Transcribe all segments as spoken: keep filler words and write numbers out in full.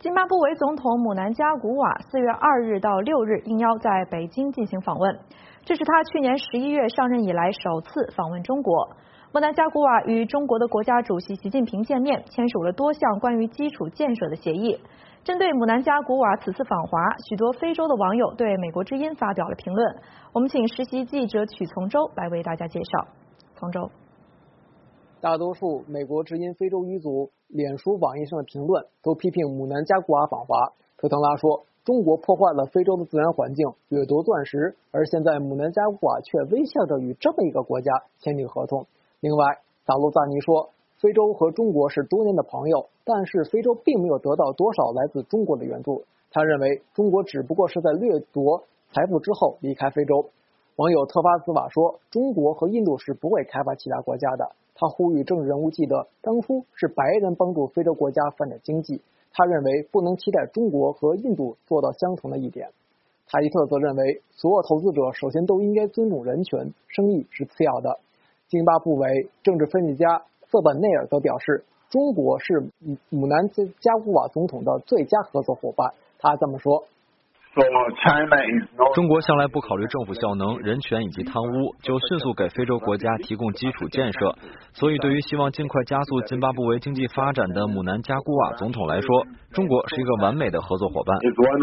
津巴布韦总统姆南加古瓦四月二日到六日应邀在北京进行访问，这是他去年十一月上任以来首次访问中国。姆南加古瓦与中国的国家主席习近平见面，签署了多项关于基础建设的协议。针对姆南加古瓦此次访华，许多非洲的网友对美国之音发表了评论。我们请实习记者曲从周来为大家介绍。从周。 大多数美国之音非洲语组脸书、网易上的评论都批评姆南加古瓦访华。特腾拉说，中国破坏了非洲的自然环境，掠夺钻石，而现在姆南加古瓦却微笑着与这么一个国家签订合同。另外，萨鲁萨尼说，非洲和中国是多年的朋友，但是非洲并没有得到多少来自中国的援助。他认为中国只不过是在掠夺财富之后离开非洲。网友特发斯瓦说，中国和印度是不会开发其他国家的。他呼吁政治人物记得，当初是白人帮助非洲国家发展经济。他认为不能期待中国和印度做到相同的一点。塔伊特则认为，所有投资者首先都应该尊重人权，生意是次要的。津巴布韦政治分析家瑟本内尔则表示，中国是姆南加古瓦总统的最佳合作伙伴。他这么说。 中国向来不考虑政府效能、人权以及贪污，就迅速给非洲国家提供基础建设。所以，对于希望尽快加速津巴布韦经济发展的姆南加古瓦总统来说，中国是一个完美的合作伙伴。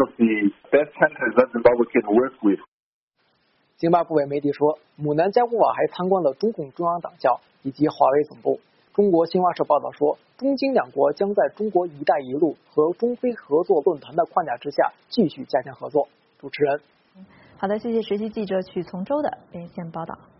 津巴布韦媒体说，姆南加古瓦还参观了中共中央党校以及华为总部。中国新华社报道说，中津两国将在中国“一带一路”和中非合作论坛的框架之下继续加强合作。主持人， 好的，谢谢实习记者曲从周的连线报道。